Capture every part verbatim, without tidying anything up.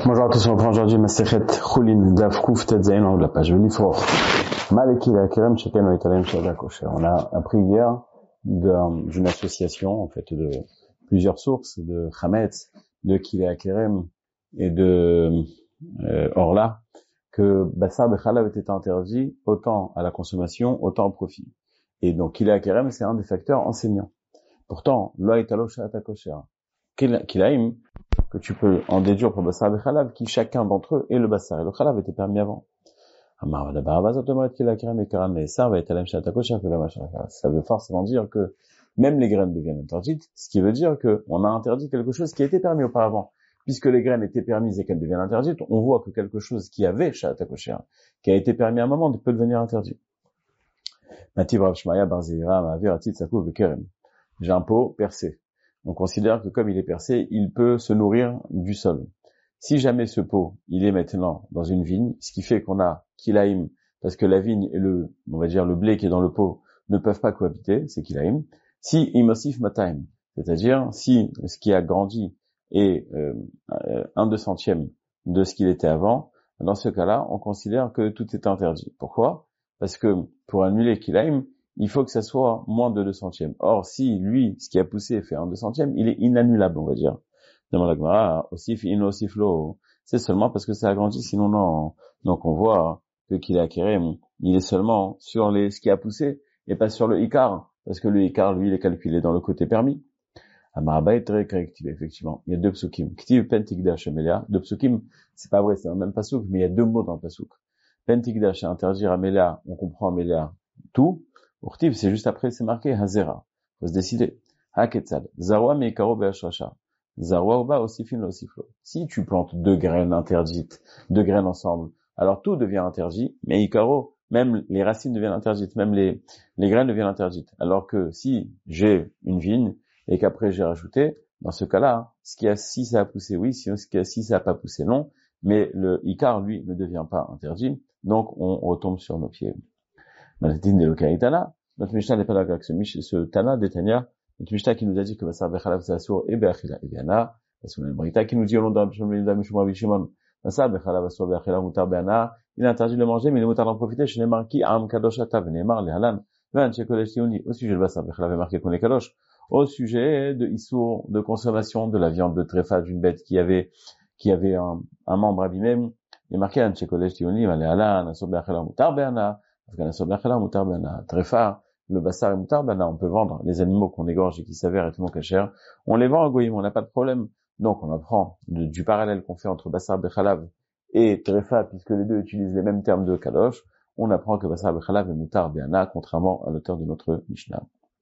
Bonjour à tous, on reprend aujourd'hui Masechet Choulin Daf Kuf Tetzayin en haut de la page. Velifror. Maleki la Kerem Sheken Oitalem Shada Kosher. On a appris hier d'une association, en fait, de plusieurs sources, de Chametz, de Kilea Kerem et de euh, Orla, que Bassar Bechalav était interdit autant à la consommation, autant au profit. Et donc Kilea Kerem, c'est un des facteurs enseignants. Pourtant, Loaitalo Shada Kosher. Kilaim, que tu peux en déduire pour Bassar et Khalav, qui chacun d'entre eux est le Bassar et le Khalav était permis avant. Ça veut forcément dire que même les graines deviennent interdites, ce qui veut dire qu'on a interdit quelque chose qui a été permis auparavant. Puisque les graines étaient permises et qu'elles deviennent interdites, on voit que quelque chose qui avait Shat HaKosher, qui a été permis à un moment, peut devenir interdit. J'ai un pot percé. On considère que comme il est percé, il peut se nourrir du sol. Si jamais ce pot, il est maintenant dans une vigne, ce qui fait qu'on a kilaim, parce que la vigne et le, on va dire le blé qui est dans le pot ne peuvent pas cohabiter, c'est kilaim. Si imosif mataim, c'est-à-dire si ce qui a grandi est euh, un deux centième de ce qu'il était avant, dans ce cas-là, on considère que tout est interdit. Pourquoi? Parce que pour annuler kilaim, il faut que ça soit moins de deux centièmes. Or, si lui, ce qui a poussé fait un deux centième, il est inannulable, on va dire. Demande la Gemara, osif, inosif, lo. C'est seulement parce que ça a grandi, sinon non. Donc on voit que qu'il a acquéré, il est seulement sur les, ce qui a poussé, et pas sur le ikar. Parce que le ikar, lui, il est calculé dans le côté permis. Amaraba est très correctif, effectivement. Il y a deux psukim. Ktiv pentikdash amelia. Deux psukim, c'est pas vrai, c'est dans le même pasouk, mais il y a deux mots dans le pasouk. Pentikdash, c'est interdire amelia, on comprend amelia tout. Urtiv, c'est juste après, c'est marqué Hazera. Faut se décider. Haketzad. Zarwa meikaro be'ashrasha. Zarwa oba osifin lo osiflo. Si tu plantes deux graines interdites, deux graines ensemble, alors tout devient interdit, mais ikaro, même les racines deviennent interdites, même les, les graines deviennent interdites. Alors que si j'ai une vigne, et qu'après j'ai rajouté, dans ce cas-là, ce qui a, si ça a poussé, oui, si, ce qui a, si ça a pas poussé, non, mais le ikar, lui, ne devient pas interdit, donc on retombe sur nos pieds. Notre Mishnah n'est pas d'accord avec ce, ce Tana d'Etania, notre Mishnah qui nous a dit que Bassar Bechalav c'est Assour et Be'achila et Be'ana, parce qu'on a une Brita qui nous dit au nom d'un Mishumah Bassar Bechalav Assour Be'achila Mutar Be'ana, il est interdit de le manger, mais il est mutar d'en profiter, chez Neymar qui Am Kadosh Atav, Neymar, les Halan, Ve'an Chekodesh Tioni, au sujet de Bassar Bechalav est marqué qu'on est Kadosh, au sujet de Issour, de consommation de la viande de tréfa d'une bête qui avait, qui avait un, un membre abîmé, il est marqué An Chekodesh Tioni, les Halan, Assour Be'achila Mutar Be'ana, Tréfa, le bassar et moutar, ben là, on peut vendre les animaux qu'on égorge et qui s'avèrent être non cachers. On les vend à goyim, on n'a pas de problème. Donc, on apprend de, du parallèle qu'on fait entre bassar bechalav et tréfa, puisque les deux utilisent les mêmes termes de kadosh. On apprend que bassar bechalav et moutar be'ana, contrairement à l'auteur de notre Mishnah.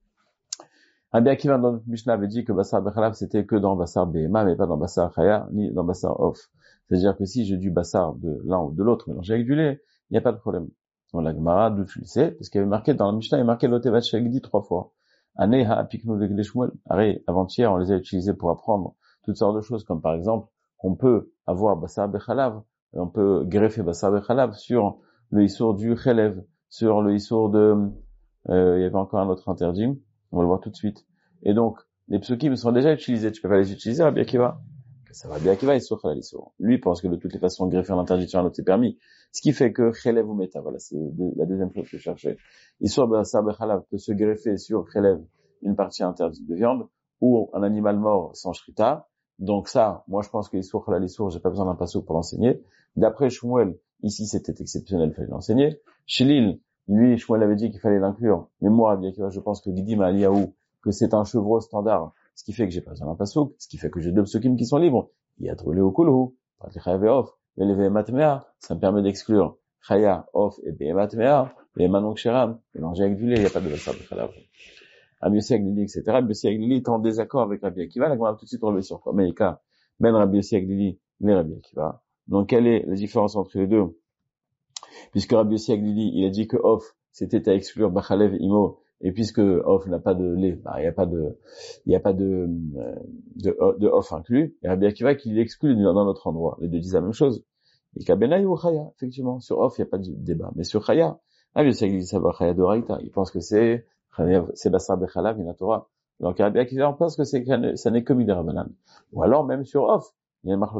Rabbi Akiva dans notre Mishnah avait dit que bassar bechalav c'était que dans bassar behema, mais pas dans bassar chaya, ni dans bassar off. C'est-à-dire que si j'ai du bassar de l'un ou de l'autre mélangé avec du lait, il n'y a pas de problème. Dans la Gemara, d'où tu le sais, parce qu'il y avait marqué dans la Mishnah, il y a marqué l'otevat shagdi trois fois. Aneha apiknu le gleshmuel. Arrête, avant-hier, on les a utilisés pour apprendre toutes sortes de choses, comme par exemple, qu'on peut avoir bassar bechalav, on peut greffer bassar bechalav sur le issour du chelev, sur le issour de, euh, il y avait encore un autre interdit, on va le voir tout de suite. Et donc, les psukim sont déjà utilisés, tu peux pas les utiliser, Rabbi Akiva. Ça va bien Akiva, issour chalal issour. Lui pense que de toutes les façons, greffer un interdit sur un autre, c'est permis. Ce qui fait que chelev ou meta, voilà, c'est la deuxième chose que je cherchais. Issour bassar bechalav peut se greffer sur chelev, une partie interdite de viande, ou un animal mort sans shrita. Donc ça, moi je pense que issour chalal issour, j'ai pas besoin d'un passouk pour l'enseigner. D'après Shmuel, ici c'était exceptionnel, il fallait l'enseigner. Shilil, lui, Shmuel avait dit qu'il fallait l'inclure. Mais moi, Rabbi Akiva, je pense que Gidim Aliyahu, que c'est un chevreau standard, ce qui fait que j'ai pas besoin d'un passouk, ce qui fait que j'ai deux psukim qui sont libres. Il y a trouvé au kulhu, pas de chayav et off, mais les vehematmea, ça me permet d'exclure chaya, off et vehematmea, les manong sheram, mélanger avec du lait, il n'y a pas de bassar bechalav. Rabbi Yossi Aglili, et cetera. Rabbi Yossi Aglili est en désaccord avec Rabbi Akiva, là, on va tout de suite relever sur quoi. Meïka, ben Rabbi Yossi Aglili, les Rabbi Akiva. Donc, quelle est la différence entre les deux? Puisque Rabbi Yossi Aglili, il a dit que off, c'était à exclure bachalev imo, et puisque off n'a pas de lait, bah, il n'y a pas de, il n'y a pas de, de, de off inclus, et Rabbi Akiva qui l'exclut dans notre endroit. Les deux disent la même chose. Et Kabenai ou Chaya, effectivement. Sur off, il n'y a pas de débat. Mais sur Chaya, Rabbi Yossi Aglili, ça va Chaya de Raïta. Il pense que c'est, c'est bassar bechalav, il Torah. Donc Rabbi Akiva pense que c'est, ça n'est que midirabanan. Ou alors, même sur off, il y a une marloquette.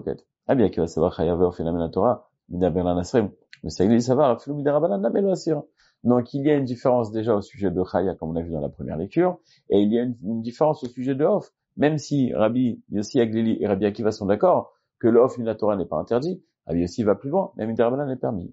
Ah bien, qui va savoir chayav au phénomène la Torah, midaberlan asrim, mais ça il savoir, flou midarabanan la meloasir. Donc il y a une différence déjà au sujet de chaya, comme on a vu dans la première lecture, et il y a une, une différence au sujet de off, même si Rabbi Yossi Aglili et Rabbi Akiva sont d'accord que le off la Torah n'est pas interdit, Rabbi Yossi va plus loin, même midarabanan est permis.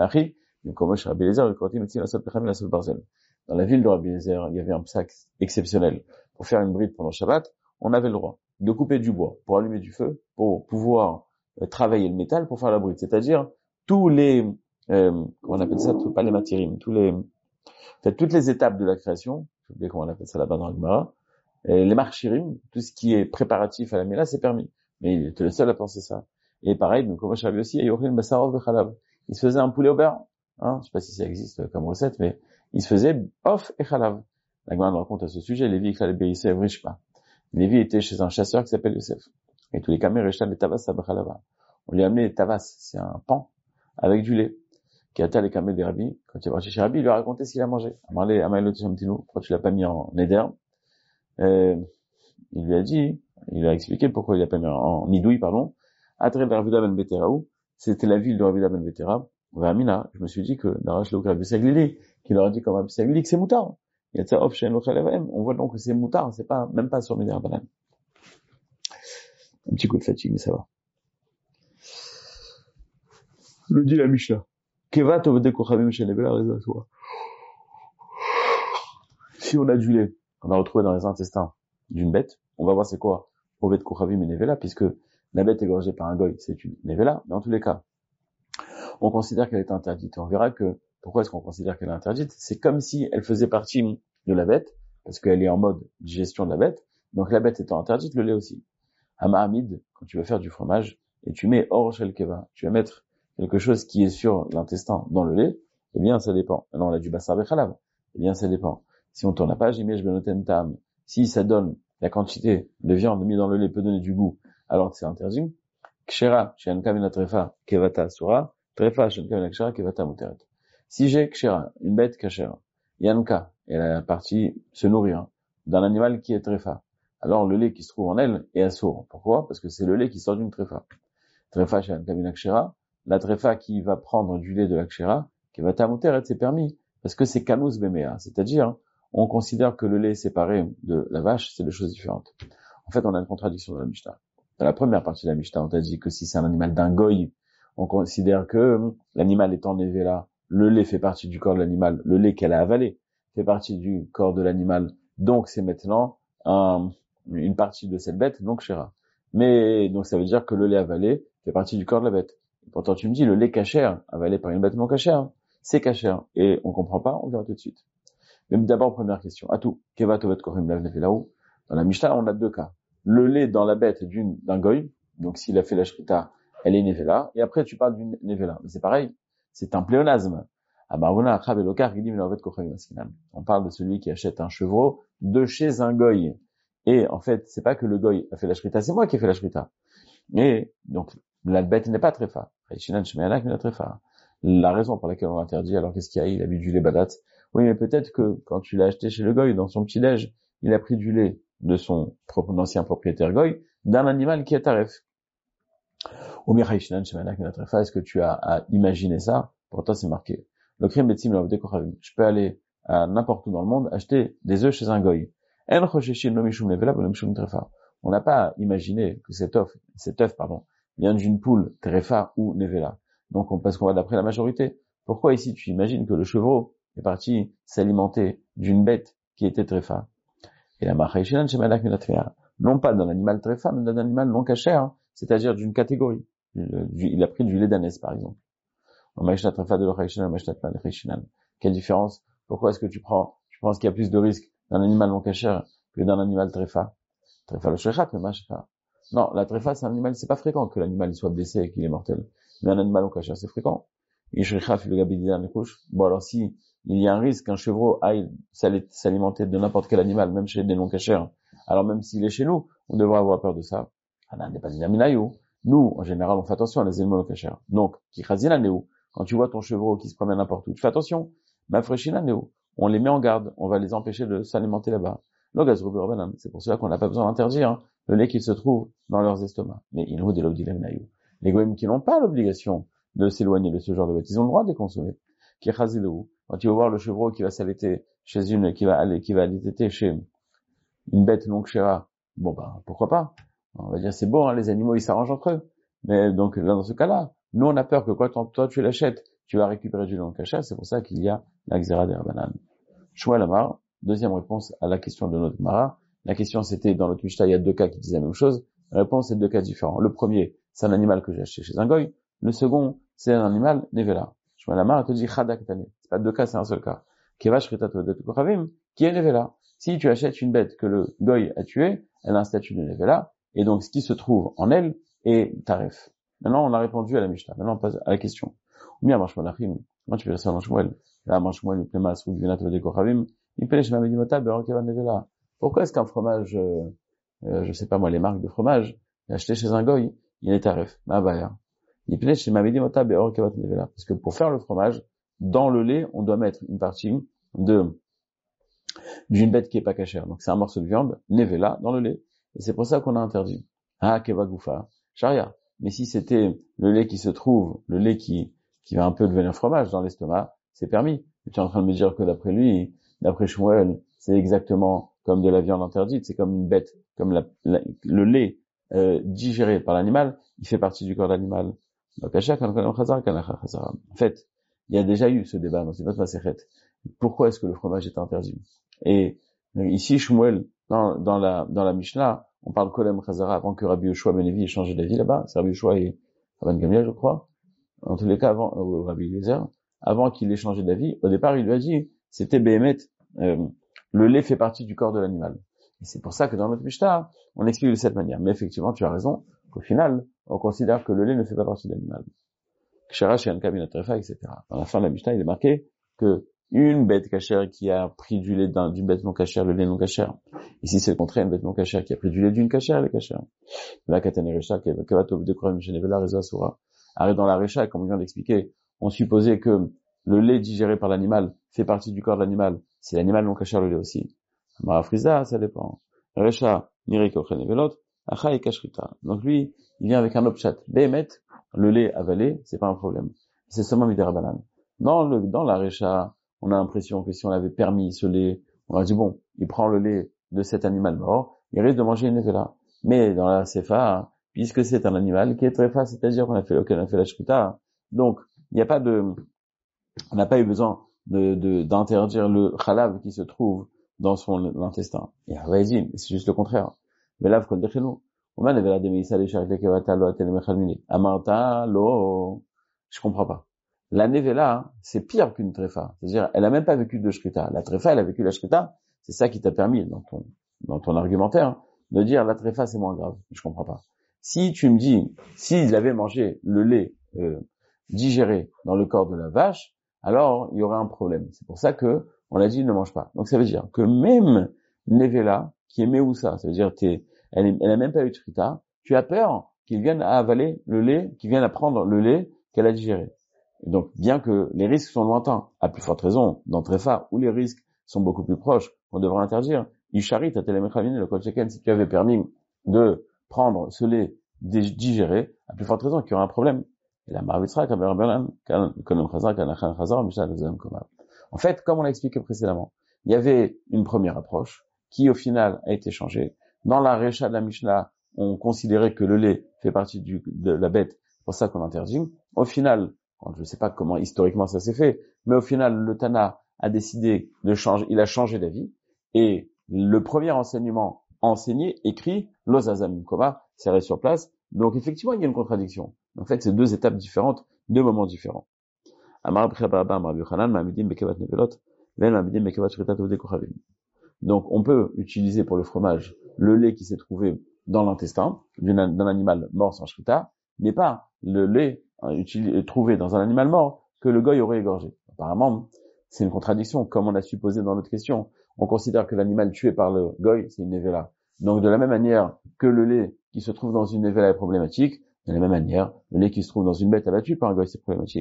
Dans la ville de Rabbi Eliezer, il y avait un psaque exceptionnel. Pour faire une bride pendant Shabbat, on avait le droit de couper du bois pour allumer du feu, pour pouvoir euh, travailler le métal pour faire la bride. C'est-à-dire tous les, euh, comment on appelle ça, pas les matérimes, tous les, en fait, toutes les étapes de la création, j'ai oublié comment on appelle ça là-bas dans le Gemara, les marchirim, tout ce qui est préparatif à la méla, c'est permis. Mais il était le seul à penser ça. Et pareil, donc, comme je savais aussi, il se faisait un poulet au beurre. Hein, je sais pas si ça existe comme recette, mais il se faisait off et chalav. La Gemara nous raconte à ce sujet, Lévi, Khaleb, Rishpa. Lévi était chez un chasseur qui s'appelle Yosef. Et tous les camés rechtaient les tavas à Bachalava. On lui a amené les tavas, c'est un pan, avec du lait. Qui a les camés des Rabbi. Quand il est parti chez Rabbi, il lui a raconté ce qu'il a mangé. Amarlé, Amaïlo Tishamtinu, pourquoi tu l'as pas mis en neder? Euh, il lui a dit, il lui a expliqué pourquoi il l'a pas mis en nidouille, pardon. Atre Ravida ben Beteraou, c'était la ville de Ravida ben Betera. Vamina, je me suis dit que Narash Lokra Bisaglili, qu'il aurait dit comme un Bisaglili que c'est moutard. Il y a ça, Opchen Lokhalevem. On voit donc que c'est moutard, c'est pas, même pas sur Médère Banane. Un petit coup de fatigue, mais ça va. Le dit la Mishnah. Keva tovede kochavim shenevela rezatoire. Si on a du lait, on a retrouvé dans les intestins d'une bête, on va voir c'est quoi oved kochavim et nevela, puisque la bête égorgée par un goy, c'est une nevela. Dans tous les cas, on considère qu'elle est interdite. On verra que, pourquoi est-ce qu'on considère qu'elle est interdite? C'est comme si elle faisait partie de la bête, parce qu'elle est en mode digestion de la bête. Donc la bête étant interdite, le lait aussi. À Mahamid, quand tu vas faire du fromage, et tu mets hors shel keva, tu vas mettre quelque chose qui est sur l'intestin dans le lait, eh bien ça dépend. Maintenant on a du bassar bechalav, eh bien ça dépend. Si on tourne la page, image benoten tam, si ça donne la quantité de viande mise dans le lait peut donner du goût, alors que c'est interdit. Kshera, shen kamina trefa, kevata sura, trefa, shen kamina kshera, kevata muteret. Si j'ai kshera, une bête kashera, yanka, et la partie se nourrir d'un animal qui est trefa, alors le lait qui se trouve en elle est assourd. Pourquoi? Parce que c'est le lait qui sort d'une tréfa. Tréfa chez Kamina Kshera, la tréfa qui va prendre du lait de la Kshera, qui va t'amouter, c'est permis, parce que c'est kanous bemea, c'est-à-dire, on considère que le lait séparé de la vache, c'est deux choses différentes. En fait, on a une contradiction dans la Mishnah. Dans la première partie de la Mishnah, on t'a dit que si c'est un animal d'un goy, on considère que l'animal étant né là, le lait fait partie du corps de l'animal, le lait qu'elle a avalé fait partie du corps de l'animal, donc c'est maintenant un une partie de cette bête, donc chéra. Mais, donc ça veut dire que le lait avalé fait partie du corps de la bête. Et pourtant tu me dis, le lait cachère, avalé par une bête non cachère, c'est cachère. Et on comprend pas, on verra tout de suite. Mais d'abord, première question. À tout. Keva tovet korim là-haut. Dans la Mishnah, on a deux cas. Le lait dans la bête d'une, d'un goy. Donc s'il a fait la shrita, elle est nevela. Et après, tu parles d'une nevela. Mais c'est pareil. C'est un pléonasme. On parle de celui qui achète un chevreau de chez un goy. Et en fait, c'est pas que le goy a fait la shrita, c'est moi qui ai fait la shrita. Et donc, la bête n'est pas tréfa. La raison pour laquelle on l'interdit, alors qu'est-ce qu'il y a? Il a bu du lait badat. Oui, mais peut-être que quand tu l'as acheté chez le goy, dans son petit-déj, il a pris du lait de son propre, ancien propriétaire goy, d'un animal qui est taref. Est-ce que tu as à imaginer ça? Pourtant, c'est marqué. Le crime betim la kochavim. Je peux aller à n'importe où dans le monde acheter des œufs chez un goy. On n'a pas à imaginer que cet œuf, cet œuf, pardon, vient d'une poule trefa ou nevela. Donc, on, parce qu'on va d'après la majorité. Pourquoi ici tu imagines que le chevreau est parti s'alimenter d'une bête qui était trefa? Et la machaïchinan chez Malak Minatria. Non pas d'un animal trefa, mais d'un animal non cachère, hein, c'est-à-dire d'une catégorie. Il a pris du lait d'ânesse, par exemple. Quelle différence? Pourquoi est-ce que tu prends, tu penses qu'il y a plus de risques d'un animal non cachère que d'un animal tréfa? Tréfa le shechat, mais machfa. Non, la tréfa, c'est un animal, c'est pas fréquent que l'animal soit blessé et qu'il est mortel. Mais un animal non cachère, c'est fréquent. Bon, alors si il y a un risque qu'un chevreau aille s'alimenter de n'importe quel animal, même chez des non cachères, alors même s'il est chez nous, on devrait avoir peur de ça. Nous, en général, on fait attention à les animaux non cachères. Donc, quand tu vois ton chevreau qui se promène n'importe où, tu fais attention. On les met en garde, on va les empêcher de s'alimenter là-bas. C'est pour cela qu'on n'a pas besoin d'interdire hein, le lait qui se trouve dans leurs estomacs. Mais il nous dit Les goïms qui n'ont pas l'obligation de s'éloigner de ce genre de bêtes, ils ont le droit de les consommer. Qui chazilou. Quand tu vas voir le chevreau qui va s'allaiter chez une, qui va aller, qui va allaiter chez une bête non kshera, bon bah, pourquoi pas? On va dire c'est bon, hein, les animaux ils s'arrangent entre eux. Mais donc là, dans ce cas-là, nous on a peur que quand toi tu l'achètes, tu vas récupérer du non kasher, c'est pour ça qu'il y a la xéra des rabanan. Shmuel Amar, deuxième réponse à la question de notre Mara. La question c'était, dans notre Mishnah, il y a deux cas qui disaient la même chose. La réponse c'est deux cas différents. Le premier, c'est un animal que j'ai acheté chez un goy. Le second, c'est un animal nevela. Shmuel Amar te dit chadak tane. C'est pas deux cas, c'est un seul cas. Kevash ritat vedet kochavim, qui est nevela. Si tu achètes une bête que le goy a tuée, elle a un statut de nevela, et donc ce qui se trouve en elle est taref. Maintenant, on a répondu à la Mishnah. Maintenant, on passe à la question. Ou bien, Marshmalachim. Moi, tu fais ça dans Shmuel. Là, Marshmalachim, il plaît mal, ou Gvenat vedet kochavim. Il plaît, je m'avais dit mota, beurre kevan nevela. Pourquoi est-ce qu'un fromage, euh, euh, je sais pas moi, les marques de fromage, acheté chez un goy, il est taref? Ma baya. Il plaît, je m'avais dit mota, beurre kevan nevela. Parce que pour faire le fromage, dans le lait, on doit mettre une partie de, d'une bête qui est pas cachère. Donc c'est un morceau de viande, nevela, dans le lait. Et c'est pour ça qu'on a interdit. Ah, keva goufa, sharia. Mais si c'était le lait qui se trouve, le lait qui, qui va un peu devenir fromage dans l'estomac, c'est permis. Et tu es en train de me dire que d'après lui, d'après Shmuel, c'est exactement comme de la viande interdite, c'est comme une bête, comme la, la, le lait, euh, digéré par l'animal, il fait partie du corps de l'animal. En fait, il y a déjà eu ce débat dans une autre Masechet. Pourquoi est-ce que le fromage est interdit? Et ici, Shmuel, dans, dans la, dans la Mishnah, on parle Kolem Chazara avant que Rabbi Yoshua Ben Levi ait changé d'avis là-bas. C'est Rabbi Yoshua et Rabban Gamliel, je crois. En tous les cas, avant, euh, Rabbi Eliezer, avant qu'il ait changé d'avis, au départ, il lui a dit, c'était Behemet, euh, le lait fait partie du corps de l'animal. Et c'est pour ça que dans notre Mishnah, on explique de cette manière. Mais effectivement, tu as raison, qu'au final, on considère que le lait ne fait pas partie de l'animal. Kshara, Sheyanka, Binatrefa, et cetera. Dans la fin de la Mishnah, il est marqué que une bête cachère qui a pris du lait d'un, d'une bête non cachère, le lait non cachère. Ici, c'est le contraire, une bête non cachère qui a pris du lait d'une cachère, elle est cachère. La katane recha, kevatov de koram shenevela rezo asura. Arrête dans la recha, comme on vient d'expliquer, on supposait que le lait digéré par l'animal fait partie du corps de l'animal. Si l'animal non cachère le lait aussi. Marafriza, ça dépend. Recha, niri kochen evelot, acha et kashrita. Donc lui, il vient avec un opchat. Behemet, le lait avalé, c'est pas un problème. C'est seulement midera banane. Dans le, dans la recha, on a l'impression que si on avait permis ce lait, on aurait dit bon, il prend le lait de cet animal mort, il risque de manger une nevela. Mais dans la sefa, puisque c'est un animal qui est très fat, c'est-à-dire qu'on a fait, qu'on a fait la shkita, donc il n'y a pas de, on n'a pas eu besoin de, de, d'interdire le khalav qui se trouve dans son intestin. Et Rava dit, c'est juste le contraire. Velav kol dechenu. Oman nevela de meisa lesharik lekevata lo atel mechalmini. Amarta lo. Je comprends pas. La nevela, c'est pire qu'une trefa. C'est-à-dire, elle a même pas vécu de shkita. La trefa, elle a vécu la shkita. C'est ça qui t'a permis, dans ton, dans ton argumentaire, de dire la trefa, c'est moins grave. Je comprends pas. Si tu me dis, s'il avait mangé le lait, euh, digéré dans le corps de la vache, alors il y aurait un problème. C'est pour ça que on a dit, il ne mange pas. Donc ça veut dire que même nevela, qui est meusa, ça veut dire, t'es, elle, est, elle a même pas eu de shkita, tu as peur qu'il vienne à avaler le lait, qu'il vienne à prendre le lait qu'elle a digéré. Et donc, bien que les risques sont lointains, à plus forte raison, dans Trefa, où les risques sont beaucoup plus proches, on devrait interdire. Isharit, à Téléméchavine, le code Sheken, si tu avais permis de prendre ce lait digéré, à plus forte raison qu'il y aurait un problème. Et la Maravitra, en fait, comme on l'a expliqué précédemment, il y avait une première approche qui, au final, a été changée. Dans la Recha de la Mishnah, on considérait que le lait fait partie du, de la bête, c'est pour ça qu'on interdit. Au final, je ne sais pas comment historiquement ça s'est fait, mais au final, le Tana a décidé de changer, il a changé d'avis, et le premier enseignement enseigné, écrit, l'Ozazam Koma, serré sur place. Donc effectivement, il y a une contradiction. En fait, c'est deux étapes différentes, deux moments différents. Donc on peut utiliser pour le fromage le lait qui s'est trouvé dans l'intestin d'un animal mort sans shrita, mais pas le lait utilisé, trouvé dans un animal mort que le goy aurait égorgé. Apparemment, c'est une contradiction, comme on a supposé dans notre question. On considère que l'animal tué par le goy, c'est une nevela. Donc de la même manière que le lait qui se trouve dans une nevela est problématique, de la même manière, le lait qui se trouve dans une bête abattue par un goy, c'est problématique.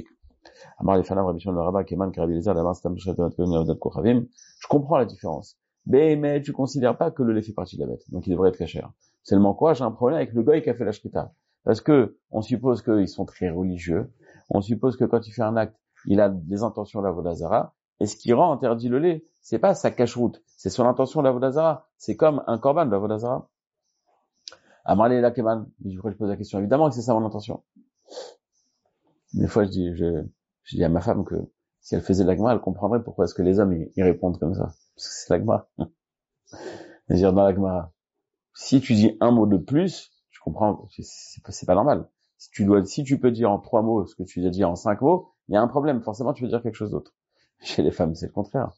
Je comprends la différence. Mais, mais tu considères pas que le lait fait partie de la bête, donc il devrait être cachère. Seulement quoi, j'ai un problème avec le goy qui a fait la shrita. Parce que on suppose qu'ils sont très religieux. On suppose que quand il fait un acte, il a des intentions d'Avodah Zara. Et ce qui rend interdit le lait, c'est pas sa cache-route, c'est son intention d'Avodah Zara. C'est comme un korban d'Avodah Zara. Amarle la keman. Je pose la question. Évidemment que c'est ça mon intention. Des fois, je dis, je, je dis à ma femme que si elle faisait l'agma, elle comprendrait pourquoi est-ce que les hommes, ils, ils répondent comme ça. Parce que c'est l'agma. C'est-à-dire, dans l'agma, si tu dis un mot de plus, je comprends, c'est, c'est, c'est pas normal. Si tu dois, si tu peux dire en trois mots ce que tu as dit en cinq mots, il y a un problème. Forcément, tu veux dire quelque chose d'autre. Chez les femmes, c'est le contraire.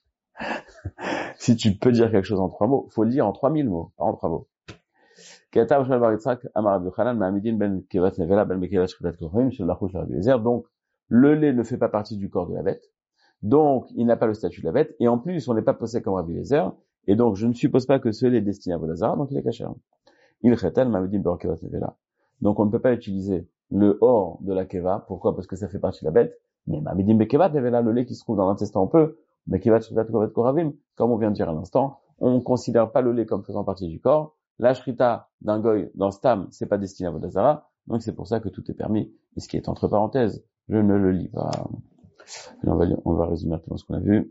Si tu peux dire quelque chose en trois mots, faut le dire en trois mille mots, pas en trois mots. Donc, le lait ne fait pas partie du corps de la bête. Donc, il n'a pas le statut de la bête. Et en plus, on n'est pas posé comme Rabbi Eliezer. Et donc, je ne suppose pas que ce lait est destiné à Avodah Zara, donc il est caché. Il chetel ma'amidim be'or kevat nevela. Donc, on ne peut pas utiliser le or de la keva. Pourquoi? Parce que ça fait partie de la bête. Mais ma'amidim be'kevat nevela, le lait qui se trouve dans l'intestin, on peut. Mais kevat shritat kovet koravim, comme on vient de dire à l'instant, on ne considère pas le lait comme faisant partie du corps. La shrita d'un goy dans stam, c'est pas destiné à Avodah Zara. Donc, c'est pour ça que tout est permis. Et ce qui est entre parenthèses, je ne le lis pas. Et on va, on va résumer maintenant ce qu'on a vu.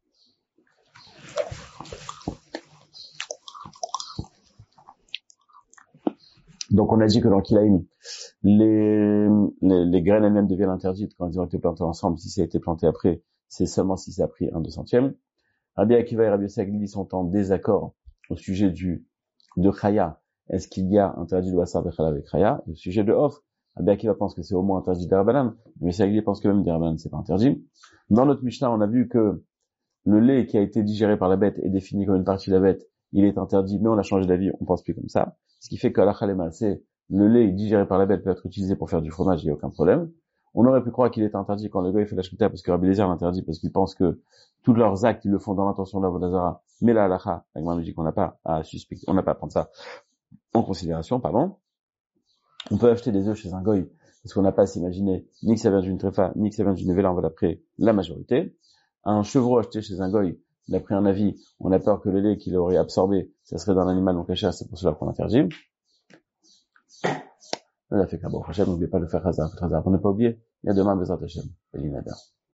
Donc, on a dit que dans Kilaïm, les, les, les graines elles-mêmes deviennent interdites quand elles ont été plantées ensemble. Si ça a été planté après, c'est seulement si ça a pris un deux centième. Rabbi Akiva et Rabbi Yossi Haglili sont en désaccord au sujet du, de Chaya. Est-ce qu'il y a interdit de Bassar Bechalav avec Chaya? Au sujet de Off, Rabbi Akiva pense que c'est au moins interdit d'Arabanan. Rabbi Yossi Haglili pense que même d'Arabanan, c'est pas interdit. Dans notre Mishnah, on a vu que le lait qui a été digéré par la bête est défini comme une partie de la bête. Il est interdit, mais on a changé d'avis, on pense plus comme ça. Ce qui fait qu'à la Khalema, c'est le lait digéré par la bête peut être utilisé pour faire du fromage, il n'y a aucun problème. On aurait pu croire qu'il est interdit quand le gars il fait la shrita parce que Rabbi Eliezer l'interdit parce qu'il pense que tous leurs actes, ils le font dans l'intention de l'Avodah Zara. Mais la halacha, avec ma musique, on n'a pas à suspecter, on n'a pas à prendre ça en considération, pardon. On peut acheter des œufs chez un goy parce qu'on n'a pas à s'imaginer ni que ça vient d'une tréfa, ni que ça vient d'une vela, on va d'après la majorité. Un chevreau acheté chez un goy, d'après un avis, on a peur que le lait qu'il aurait absorbé, ça serait d'un animal non caché, c'est pour cela qu'on interdit. On a fait qu'un bon prochain, n'oubliez pas de faire hasard, hasard. Pour ne pas oublier, il y a demain Bezrat Hashem, Elie Nader.